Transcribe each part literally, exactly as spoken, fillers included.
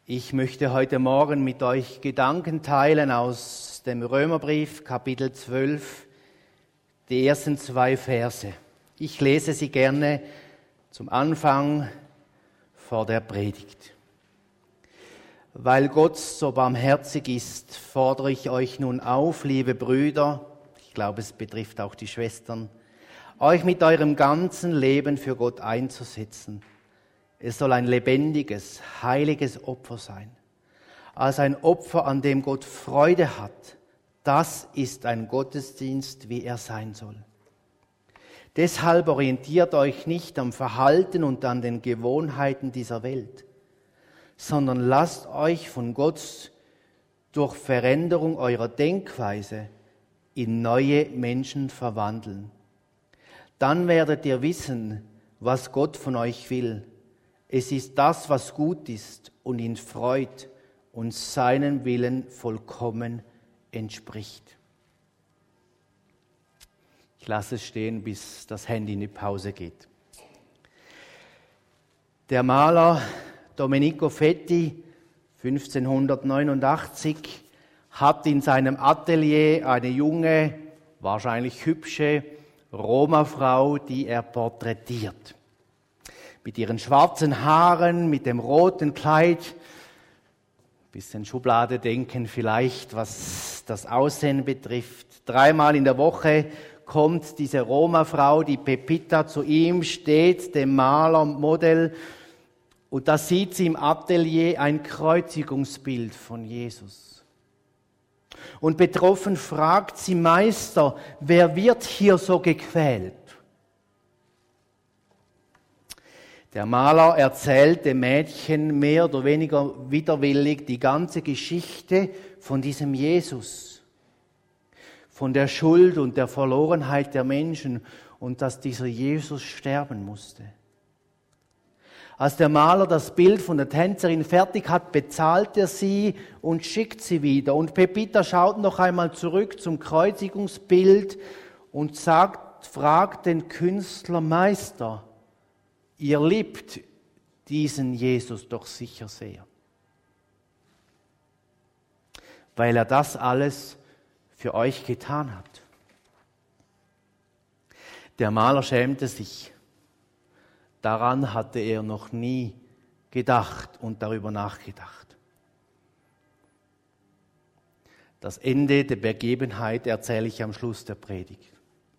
Ich möchte heute Morgen mit euch Gedanken teilen aus dem Römerbrief, Kapitel zwölf, die ersten zwei Verse. Ich lese sie gerne zum Anfang vor der Predigt. Weil Gott so barmherzig ist, fordere ich euch nun auf, liebe Brüder, ich glaube, es betrifft auch die Schwestern, euch mit eurem ganzen Leben für Gott einzusetzen. Es soll ein lebendiges, heiliges Opfer sein. Als ein Opfer, an dem Gott Freude hat. Das ist ein Gottesdienst, wie er sein soll. Deshalb orientiert euch nicht am Verhalten und an den Gewohnheiten dieser Welt, sondern lasst euch von Gott durch Veränderung eurer Denkweise in neue Menschen verwandeln. Dann werdet ihr wissen, was Gott von euch will. Es ist das, was gut ist und ihn freut und seinem Willen vollkommen entspricht. Ich lasse es stehen, bis das Handy in die Pause geht. Der Maler Domenico Fetti, fünfzehnhundertneunundachtzig, hat in seinem Atelier eine junge, wahrscheinlich hübsche Roma-Frau, die er porträtiert. Mit ihren schwarzen Haaren, mit dem roten Kleid, bisschen Schublade denken vielleicht, was das Aussehen betrifft. Dreimal in der Woche kommt diese Roma-Frau, die Pepita, zu ihm, steht dem Maler Modell, und da sieht sie im Atelier ein Kreuzigungsbild von Jesus. Und betroffen fragt sie: Meister, wer wird hier so gequält? Der Maler erzählt dem Mädchen mehr oder weniger widerwillig die ganze Geschichte von diesem Jesus, von der Schuld und der Verlorenheit der Menschen und dass dieser Jesus sterben musste. Als der Maler das Bild von der Tänzerin fertig hat, bezahlt er sie und schickt sie wieder. Und Pepita schaut noch einmal zurück zum Kreuzigungsbild und sagt, fragt den Künstler: Meister, ihr liebt diesen Jesus doch sicher sehr, weil er das alles für euch getan hat. Der Maler schämte sich. Daran hatte er noch nie gedacht und darüber nachgedacht. Das Ende der Begebenheit erzähle ich am Schluss der Predigt.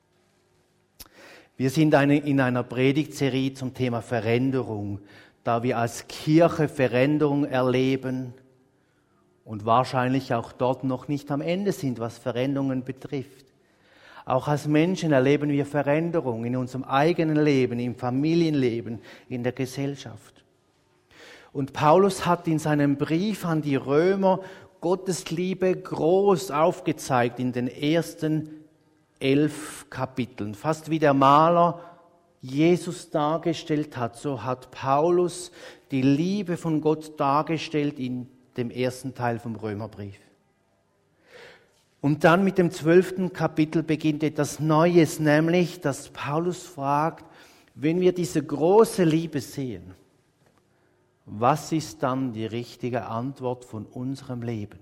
Wir sind in einer Predigtserie zum Thema Veränderung, da wir als Kirche Veränderung erleben und wahrscheinlich auch dort noch nicht am Ende sind, was Veränderungen betrifft. Auch als Menschen erleben wir Veränderung in unserem eigenen Leben, im Familienleben, in der Gesellschaft. Und Paulus hat in seinem Brief an die Römer Gottes Liebe groß aufgezeigt in den ersten elf Kapiteln. Fast wie der Maler Jesus dargestellt hat, so hat Paulus die Liebe von Gott dargestellt in dem ersten Teil vom Römerbrief. Und dann mit dem zwölften Kapitel beginnt etwas Neues, nämlich, dass Paulus fragt, wenn wir diese große Liebe sehen, was ist dann die richtige Antwort von unserem Leben?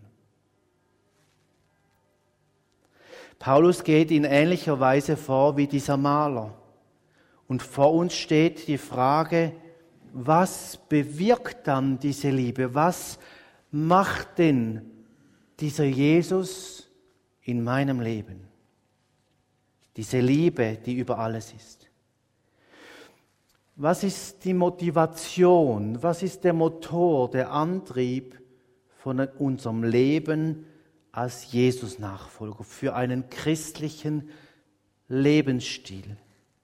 Paulus geht in ähnlicher Weise vor wie dieser Maler. Und vor uns steht die Frage, was bewirkt dann diese Liebe? Was macht denn dieser Jesus in meinem Leben? Diese Liebe, die über alles ist. Was ist die Motivation? Was ist der Motor, der Antrieb von unserem Leben als Jesus-Nachfolger für einen christlichen Lebensstil?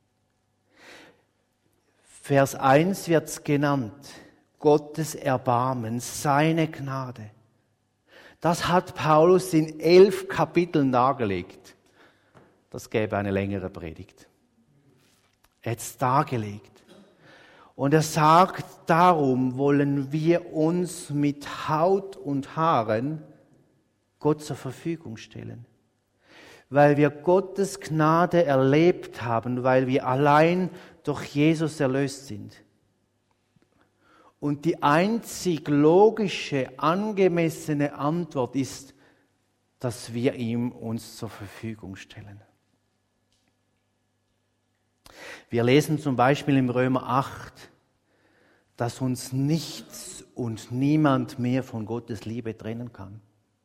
Vers eins wird es genannt: Gottes Erbarmen, seine Gnade. Das hat Paulus in elf Kapiteln dargelegt. Das gäbe eine längere Predigt. Er hat es dargelegt. Und er sagt, darum wollen wir uns mit Haut und Haaren Gott zur Verfügung stellen. Weil wir Gottes Gnade erlebt haben, weil wir allein durch Jesus erlöst sind. Und die einzig logische, angemessene Antwort ist, dass wir ihm uns zur Verfügung stellen. Wir lesen zum Beispiel im Römer acht, dass uns nichts und niemand mehr von Gottes Liebe trennen kann.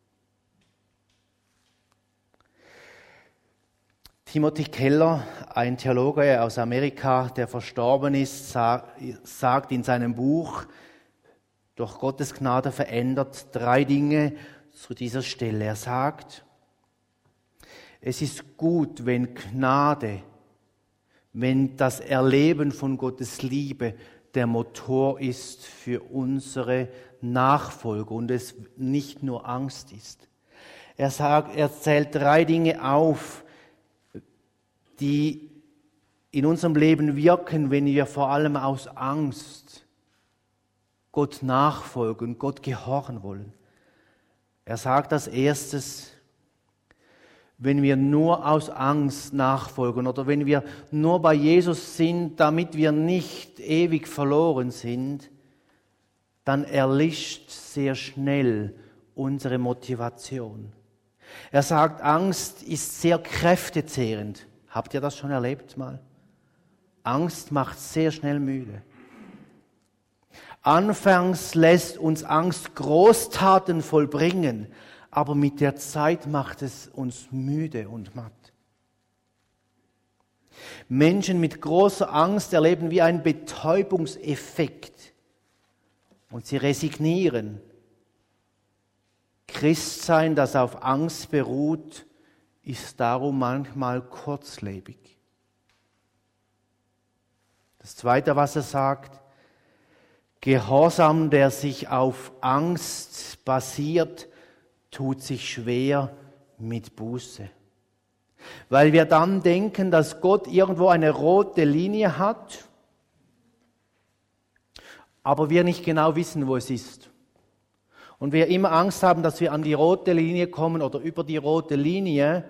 Timothy Keller, ein Theologe aus Amerika, der verstorben ist, sagt in seinem Buch Durch Gottes Gnade verändert drei Dinge zu dieser Stelle. Er sagt, es ist gut, wenn Gnade, wenn das Erleben von Gottes Liebe der Motor ist für unsere Nachfolge und es nicht nur Angst ist. Er sagt, er zählt drei Dinge auf, die in unserem Leben wirken, wenn wir vor allem aus Angst Gott nachfolgen, Gott gehorchen wollen. Er sagt als erstes, wenn wir nur aus Angst nachfolgen oder wenn wir nur bei Jesus sind, damit wir nicht ewig verloren sind, dann erlischt sehr schnell unsere Motivation. Er sagt, Angst ist sehr kräftezehrend. Habt ihr das schon erlebt mal? Angst macht sehr schnell müde. Anfangs lässt uns Angst Großtaten vollbringen, aber mit der Zeit macht es uns müde und matt. Menschen mit großer Angst erleben wie einen Betäubungseffekt und sie resignieren. Christsein, das auf Angst beruht, ist darum manchmal kurzlebig. Das Zweite, was er sagt, Gehorsam, der sich auf Angst basiert, tut sich schwer mit Buße. Weil wir dann denken, dass Gott irgendwo eine rote Linie hat, aber wir nicht genau wissen, wo es ist. Und wir immer Angst haben, dass wir an die rote Linie kommen oder über die rote Linie.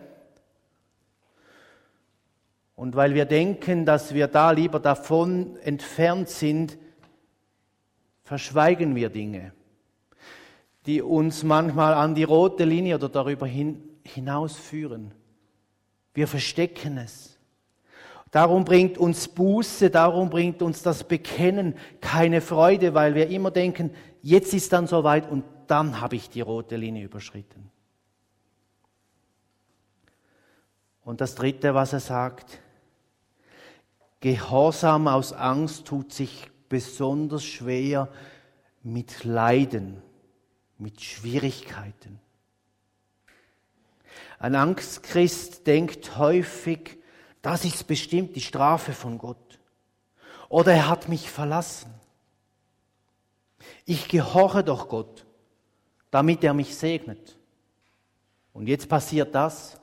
Und weil wir denken, dass wir da lieber davon entfernt sind, verschweigen wir Dinge, die uns manchmal an die rote Linie oder darüber hin, hinausführen. Wir verstecken es. Darum bringt uns Buße, darum bringt uns das Bekennen keine Freude, weil wir immer denken, jetzt ist dann soweit und dann habe ich die rote Linie überschritten. Und das Dritte, was er sagt, Gehorsam aus Angst tut sich besonders schwer mit Leiden, mit Schwierigkeiten. Ein Angstchrist denkt häufig, das ist bestimmt die Strafe von Gott. Oder er hat mich verlassen. Ich gehorche doch Gott, damit er mich segnet. Und jetzt passiert das.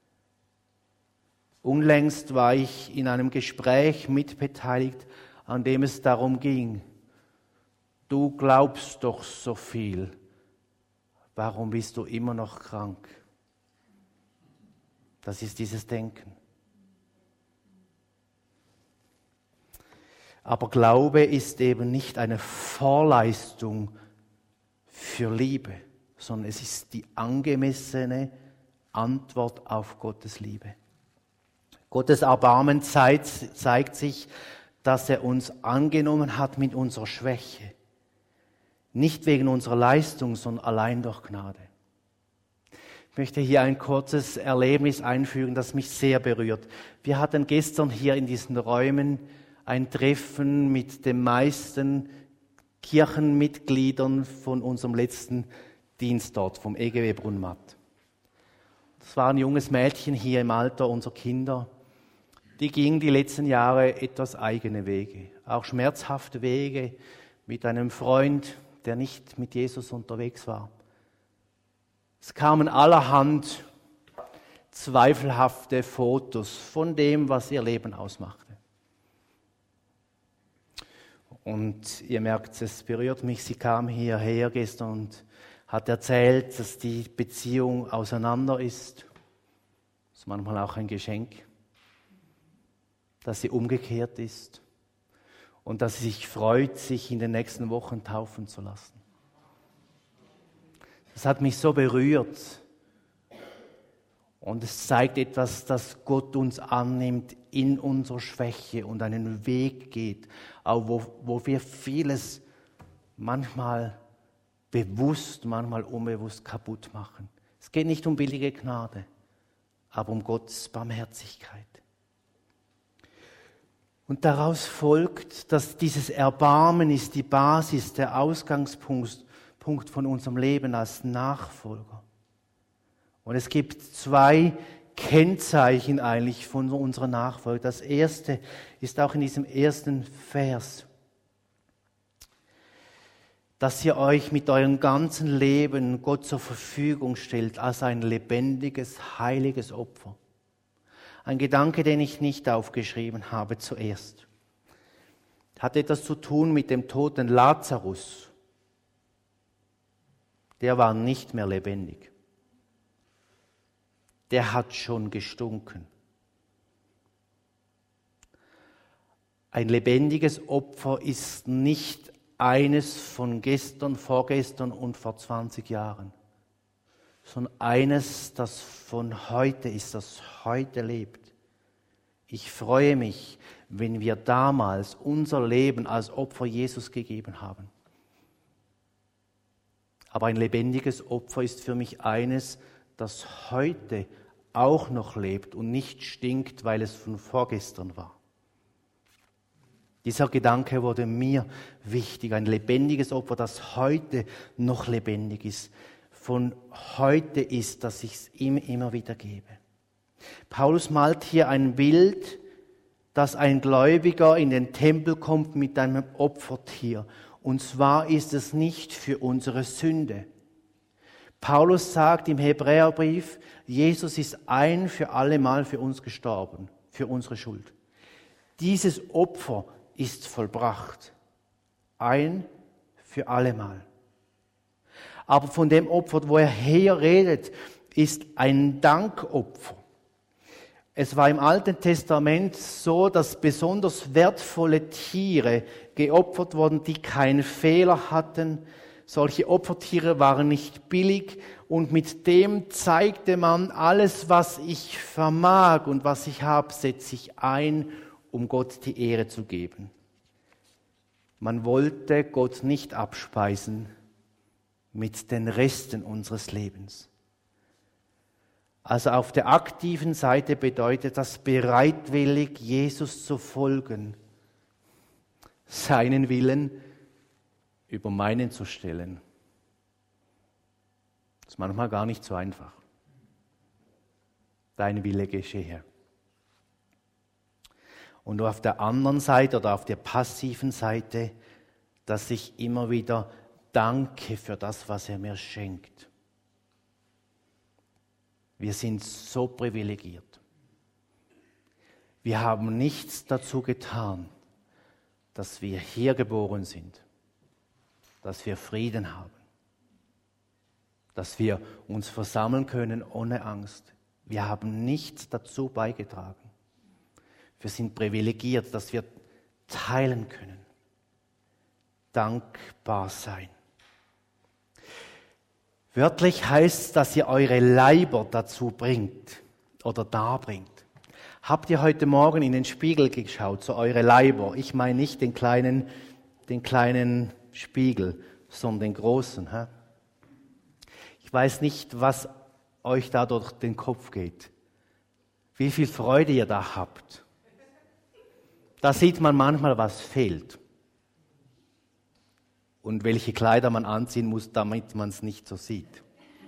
Unlängst war ich in einem Gespräch mitbeteiligt, an dem es darum ging, du glaubst doch so viel, warum bist du immer noch krank? Das ist dieses Denken. Aber Glaube ist eben nicht eine Vorleistung für Liebe, sondern es ist die angemessene Antwort auf Gottes Liebe. Gottes Erbarmen zeigt, zeigt sich, dass er uns angenommen hat mit unserer Schwäche. Nicht wegen unserer Leistung, sondern allein durch Gnade. Ich möchte hier ein kurzes Erlebnis einfügen, das mich sehr berührt. Wir hatten gestern hier in diesen Räumen ein Treffen mit den meisten Kirchenmitgliedern von unserem letzten Dienst dort, vom E G W Brunnmatt. Das war ein junges Mädchen hier im Alter unserer Kinder. Die ging die letzten Jahre etwas eigene Wege, auch schmerzhafte Wege mit einem Freund, der nicht mit Jesus unterwegs war. Es kamen allerhand zweifelhafte Fotos von dem, was ihr Leben ausmachte. Und ihr merkt, es berührt mich, sie kam hierher gestern und hat erzählt, dass die Beziehung auseinander ist. Das ist manchmal auch ein Geschenk, dass sie umgekehrt ist. und dass sie sich freut, sich in den nächsten Wochen taufen zu lassen. Das hat mich so berührt. Und es zeigt etwas, dass Gott uns annimmt in unserer Schwäche und einen Weg geht, auch wo, wo wir vieles manchmal bewusst, manchmal unbewusst kaputt machen. Es geht nicht um billige Gnade, aber um Gottes Barmherzigkeit. Und daraus folgt, dass dieses Erbarmen ist die Basis, der Ausgangspunkt Punkt von unserem Leben als Nachfolger. Und es gibt zwei Kennzeichen eigentlich von unserer Nachfolge. Das erste ist auch in diesem ersten Vers, dass ihr euch mit eurem ganzen Leben Gott zur Verfügung stellt als ein lebendiges, heiliges Opfer. Ein Gedanke, den ich nicht aufgeschrieben habe zuerst. Hat etwas zu tun mit dem toten Lazarus. Der war nicht mehr lebendig. Der hat schon gestunken. Ein lebendiges Opfer ist nicht eines von gestern, vorgestern und vor zwanzig Jahren, sondern eines, das von heute ist, das heute lebt. Ich freue mich, wenn wir damals unser Leben als Opfer Jesus gegeben haben. Aber ein lebendiges Opfer ist für mich eines, das heute auch noch lebt und nicht stinkt, weil es von vorgestern war. Dieser Gedanke wurde mir wichtig. Ein lebendiges Opfer, das heute noch lebendig ist. Von heute ist, dass ich es ihm immer wieder gebe. Paulus malt hier ein Bild, dass ein Gläubiger in den Tempel kommt mit einem Opfertier. Und zwar ist es nicht für unsere Sünde. Paulus sagt im Hebräerbrief, Jesus ist ein für alle Mal für uns gestorben, für unsere Schuld. Dieses Opfer ist vollbracht. Ein für alle Mal. Aber von dem Opfer, wo er hier redet, ist ein Dankopfer. Es war im Alten Testament so, dass besonders wertvolle Tiere geopfert wurden, die keinen Fehler hatten. Solche Opfertiere waren nicht billig und mit dem zeigte man, alles, was ich vermag und was ich habe, setze ich ein, um Gott die Ehre zu geben. Man wollte Gott nicht abspeisen mit den Resten unseres Lebens. Also auf der aktiven Seite bedeutet das bereitwillig, Jesus zu folgen, seinen Willen über meinen zu stellen. Das ist manchmal gar nicht so einfach. Dein Wille geschehe. Und auf der anderen Seite oder auf der passiven Seite, dass ich immer wieder danke für das, was er mir schenkt. Wir sind so privilegiert. Wir haben nichts dazu getan, dass wir hier geboren sind, dass wir Frieden haben, dass wir uns versammeln können ohne Angst. Wir haben nichts dazu beigetragen. Wir sind privilegiert, dass wir teilen können. Dankbar sein. Wörtlich heißt es, dass ihr eure Leiber dazu bringt oder darbringt. Habt ihr heute Morgen in den Spiegel geschaut, so eure Leiber? Ich meine nicht den kleinen, den kleinen Spiegel, sondern den großen. Hä? Ich weiß nicht, was euch da durch den Kopf geht. Wie viel Freude ihr da habt. Da sieht man manchmal, was fehlt. Und welche Kleider man anziehen muss, damit man es nicht so sieht.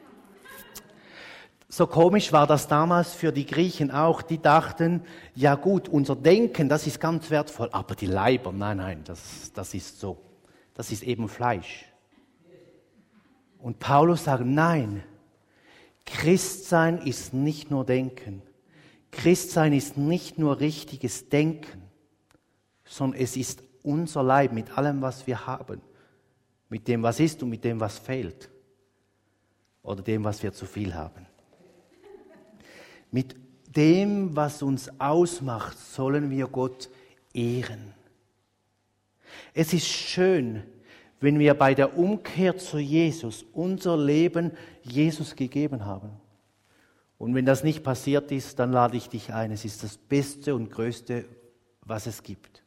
So komisch war das damals für die Griechen auch. Die dachten, ja gut, unser Denken, das ist ganz wertvoll, aber die Leiber, nein, nein, das, das ist so. Das ist eben Fleisch. Und Paulus sagt, nein, Christsein ist nicht nur Denken. Christsein ist nicht nur richtiges Denken, sondern es ist unser Leib mit allem, was wir haben. Mit dem, was ist und mit dem, was fehlt. Oder dem, was wir zu viel haben. Mit dem, was uns ausmacht, sollen wir Gott ehren. Es ist schön, wenn wir bei der Umkehr zu Jesus unser Leben Jesus gegeben haben. Und wenn das nicht passiert ist, dann lade ich dich ein. Es ist das Beste und Größte, was es gibt.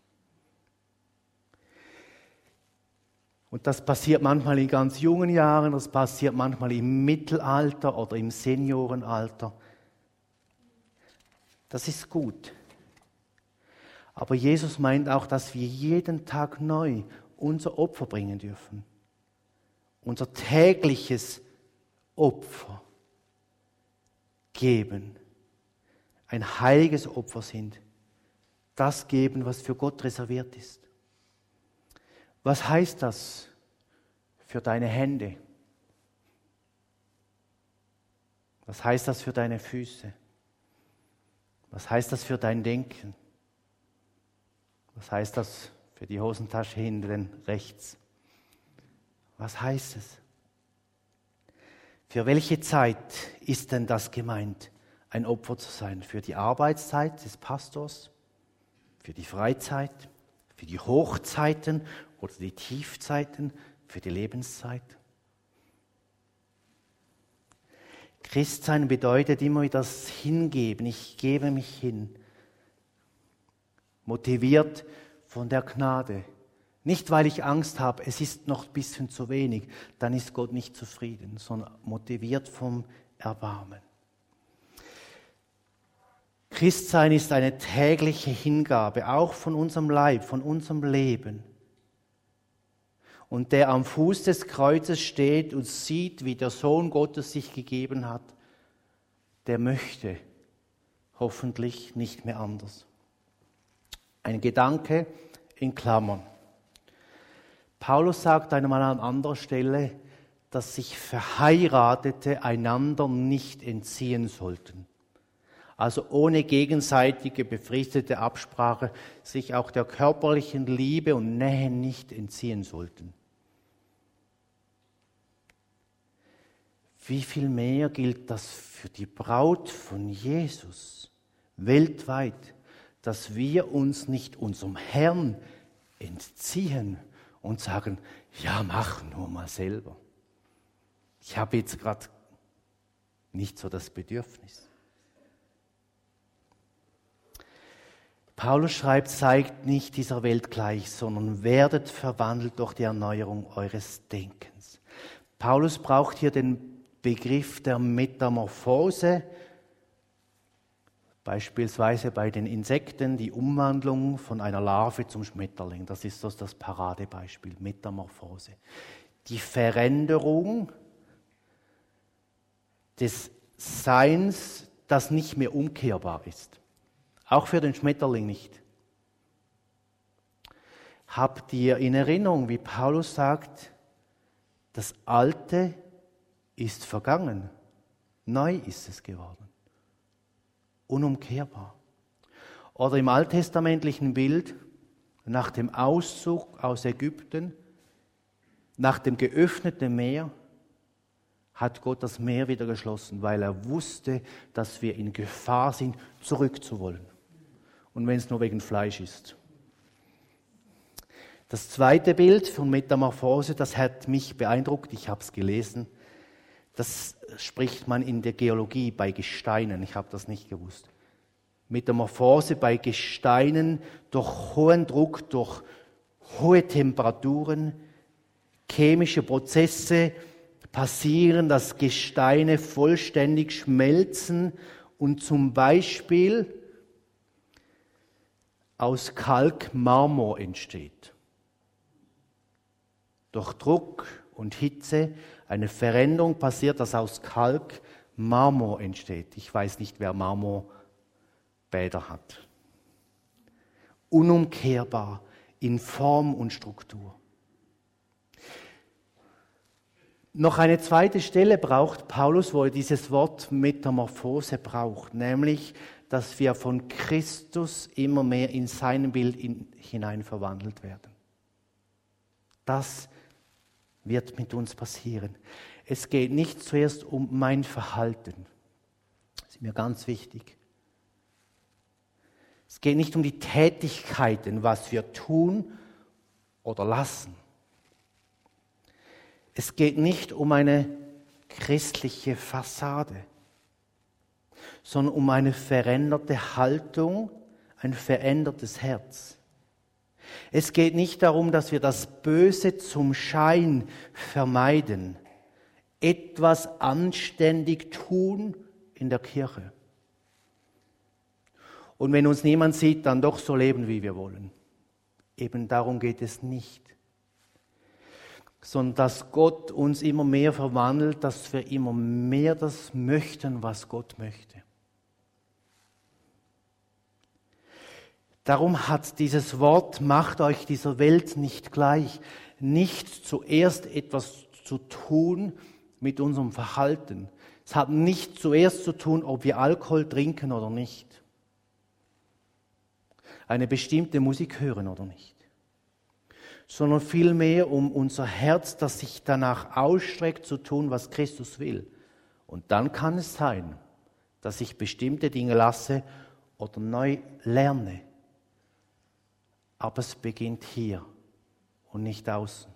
Und das passiert manchmal in ganz jungen Jahren, das passiert manchmal im Mittelalter oder im Seniorenalter. Das ist gut. Aber Jesus meint auch, dass wir jeden Tag neu unser Opfer bringen dürfen. Unser tägliches Opfer geben. Ein heiliges Opfer sind. Das geben, was für Gott reserviert ist. Was heißt das für deine Hände? Was heißt das für deine Füße? Was heißt das für dein Denken? Was heißt das für die Hosentasche hinten rechts? Was heißt es? Für welche Zeit ist denn das gemeint, ein Opfer zu sein? Für die Arbeitszeit des Pastors? Für die Freizeit? Für die Hochzeiten oder die Tiefzeiten? Für die Lebenszeit? Christsein bedeutet immer wieder das Hingeben. Ich gebe mich hin. Motiviert von der Gnade. Nicht, weil ich Angst habe, es ist noch ein bisschen zu wenig, dann ist Gott nicht zufrieden, sondern motiviert vom Erbarmen. Christsein ist eine tägliche Hingabe, auch von unserem Leib, von unserem Leben. Und der am Fuß des Kreuzes steht und sieht, wie der Sohn Gottes sich gegeben hat, der möchte hoffentlich nicht mehr anders. Ein Gedanke in Klammern. Paulus sagt einmal an anderer Stelle, dass sich Verheiratete einander nicht entziehen sollten. Also ohne gegenseitige befristete Absprache sich auch der körperlichen Liebe und Nähe nicht entziehen sollten. Wie viel mehr gilt das für die Braut von Jesus weltweit, dass wir uns nicht unserem Herrn entziehen und sagen, ja, mach nur mal selber. Ich habe jetzt gerade nicht so das Bedürfnis. Paulus schreibt, seid nicht dieser Welt gleich, sondern werdet verwandelt durch die Erneuerung eures Denkens. Paulus braucht hier den Begriff der Metamorphose, beispielsweise bei den Insekten die Umwandlung von einer Larve zum Schmetterling. Das ist das, das Paradebeispiel, Metamorphose. Die Veränderung des Seins, das nicht mehr umkehrbar ist. Auch für den Schmetterling nicht. Habt ihr in Erinnerung, wie Paulus sagt, das Alte ist vergangen, neu ist es geworden. Unumkehrbar. Oder im alttestamentlichen Bild, nach dem Auszug aus Ägypten, nach dem geöffneten Meer, hat Gott das Meer wieder geschlossen, weil er wusste, dass wir in Gefahr sind, zurückzuwollen. Und wenn es nur wegen Fleisch ist. Das zweite Bild von Metamorphose, das hat mich beeindruckt, ich habe es gelesen. Das spricht man in der Geologie bei Gesteinen, ich habe das nicht gewusst. Metamorphose bei Gesteinen durch hohen Druck, durch hohe Temperaturen, chemische Prozesse passieren, dass Gesteine vollständig schmelzen und zum Beispiel aus Kalk Marmor entsteht. Durch Druck und Hitze eine Veränderung passiert, dass aus Kalk Marmor entsteht. Ich weiß nicht, wer Marmorbäder hat. Unumkehrbar in Form und Struktur. Noch eine zweite Stelle braucht Paulus, wo er dieses Wort Metamorphose braucht, nämlich, dass wir von Christus immer mehr in sein Bild in, hinein verwandelt werden. Das wird mit uns passieren. Es geht nicht zuerst um mein Verhalten. Das ist mir ganz wichtig. Es geht nicht um die Tätigkeiten, was wir tun oder lassen. Es geht nicht um eine christliche Fassade, sondern um eine veränderte Haltung, ein verändertes Herz. Es geht nicht darum, dass wir das Böse zum Schein vermeiden, etwas anständig tun in der Kirche. Und wenn uns niemand sieht, dann doch so leben, wie wir wollen. Eben darum geht es nicht. Sondern dass Gott uns immer mehr verwandelt, dass wir immer mehr das möchten, was Gott möchte. Darum hat dieses Wort, macht euch dieser Welt nicht gleich, nicht zuerst etwas zu tun mit unserem Verhalten. Es hat nicht zuerst zu tun, ob wir Alkohol trinken oder nicht. Eine bestimmte Musik hören oder nicht. Sondern vielmehr um unser Herz, das sich danach ausstreckt, zu tun, was Christus will. Und dann kann es sein, dass ich bestimmte Dinge lasse oder neu lerne. Aber es beginnt hier und nicht außen.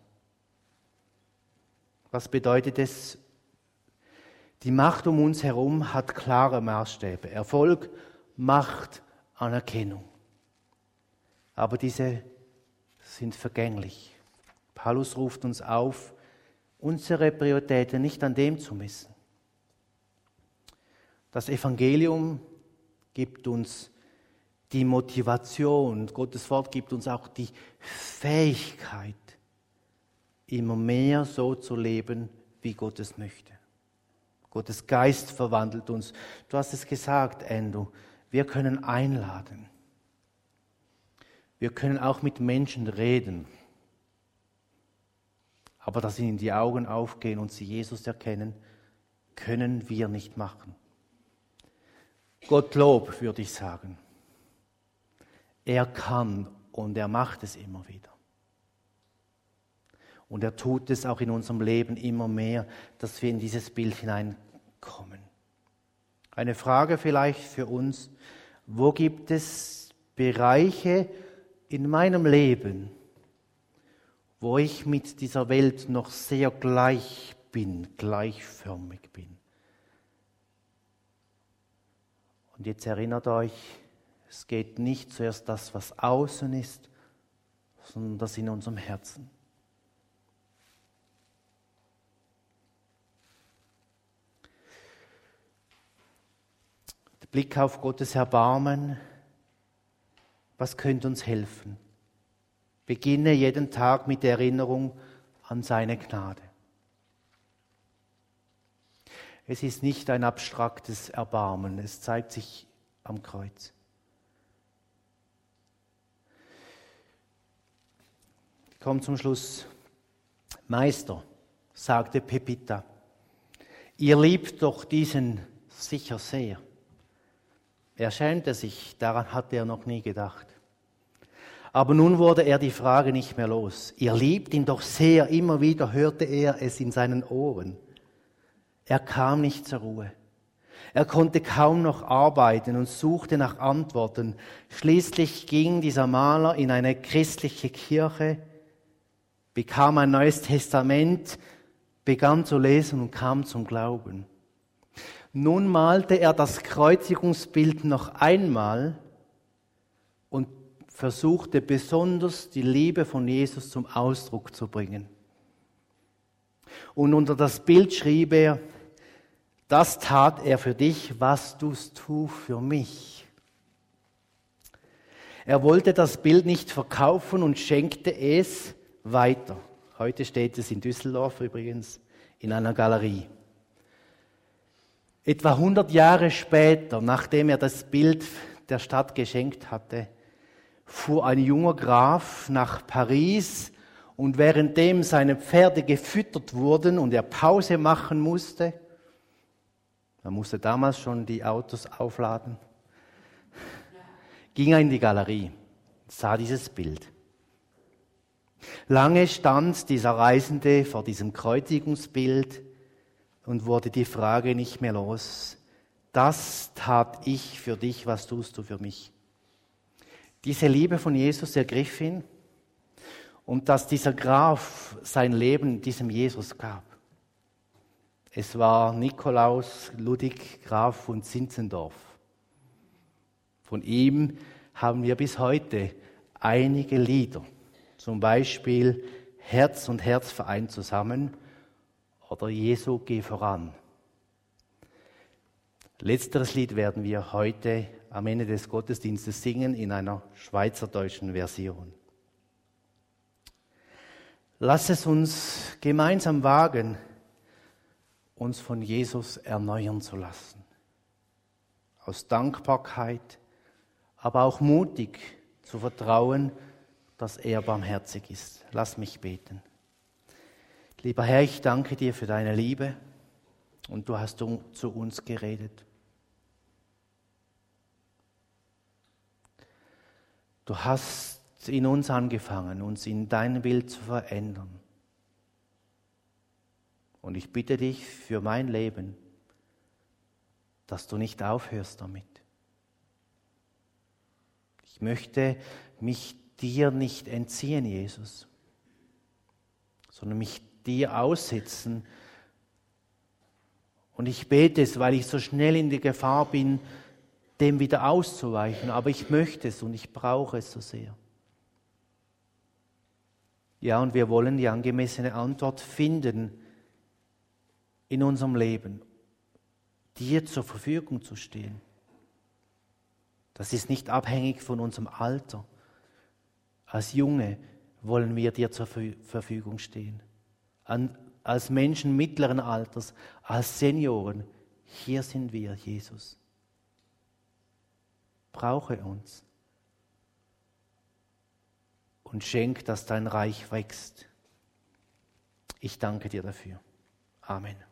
Was bedeutet es? Die Macht um uns herum hat klare Maßstäbe. Erfolg, Macht, Anerkennung. Aber diese sind vergänglich. Paulus ruft uns auf, unsere Prioritäten nicht an dem zu messen. Das Evangelium gibt uns die Motivation, Gottes Wort gibt uns auch die Fähigkeit, immer mehr so zu leben, wie Gott es möchte. Gottes Geist verwandelt uns. Du hast es gesagt, Endo, wir können einladen. Wir können auch mit Menschen reden. Aber dass ihnen die Augen aufgehen und sie Jesus erkennen, können wir nicht machen. Gottlob, würde ich sagen. Er kann und er macht es immer wieder. Und er tut es auch in unserem Leben immer mehr, dass wir in dieses Bild hineinkommen. Eine Frage vielleicht für uns: Wo gibt es Bereiche in meinem Leben, wo ich mit dieser Welt noch sehr gleich bin, gleichförmig bin? Und jetzt erinnert euch, es geht nicht zuerst das, was außen ist, sondern das in unserem Herzen. Der Blick auf Gottes Erbarmen, was könnte uns helfen? Beginne jeden Tag mit der Erinnerung an seine Gnade. Es ist nicht ein abstraktes Erbarmen, es zeigt sich am Kreuz. Ich komme zum Schluss. Meister, sagte Pepita, ihr liebt doch diesen sicher sehr. Er schämte sich, daran hatte er noch nie gedacht. Aber nun wurde er die Frage nicht mehr los. Ihr liebt ihn doch sehr, immer wieder hörte er es in seinen Ohren. Er kam nicht zur Ruhe. Er konnte kaum noch arbeiten und suchte nach Antworten. Schließlich ging dieser Maler in eine christliche Kirche, bekam ein neues Testament, begann zu lesen und kam zum Glauben. Nun malte er das Kreuzigungsbild noch einmal und versuchte besonders die Liebe von Jesus zum Ausdruck zu bringen. Und unter das Bild schrieb er: Das tat er für dich, was tust du für mich? Er wollte das Bild nicht verkaufen und schenkte es weiter. Heute steht es in Düsseldorf übrigens in einer Galerie. Etwa hundert Jahre später, nachdem er das Bild der Stadt geschenkt hatte, fuhr ein junger Graf nach Paris und währenddem seine Pferde gefüttert wurden und er Pause machen musste, man musste damals schon die Autos aufladen, ging er in die Galerie, sah dieses Bild. Lange stand dieser Reisende vor diesem Kreuzigungsbild und wurde die Frage nicht mehr los: Das tat ich für dich, was tust du für mich? Diese Liebe von Jesus ergriff ihn und dass dieser Graf sein Leben diesem Jesus gab. Es war Nikolaus Ludwig Graf von Zinzendorf. Von ihm haben wir bis heute einige Lieder, zum Beispiel Herz und Herz vereint zusammen oder Jesu, geh voran. Letzteres Lied werden wir heute am Ende des Gottesdienstes singen in einer schweizerdeutschen Version. Lass es uns gemeinsam wagen, uns von Jesus erneuern zu lassen. Aus Dankbarkeit, aber auch mutig zu vertrauen, dass er barmherzig ist. Lass mich beten. Lieber Herr, ich danke dir für deine Liebe und du hast zu uns geredet. Du hast in uns angefangen, uns in dein Bild zu verändern. Und ich bitte dich für mein Leben, dass du nicht aufhörst damit. Ich möchte mich dir nicht entziehen, Jesus, sondern mich dir aussetzen. Und ich bete es, weil ich so schnell in der Gefahr bin, dem wieder auszuweichen. Aber ich möchte es und ich brauche es so sehr. Ja, und wir wollen die angemessene Antwort finden in unserem Leben, dir zur Verfügung zu stehen. Das ist nicht abhängig von unserem Alter. Als Junge wollen wir dir zur Verfügung stehen. An, als Menschen mittleren Alters, als Senioren, hier sind wir, Jesus. Brauche uns und schenk, dass dein Reich wächst. Ich danke dir dafür. Amen.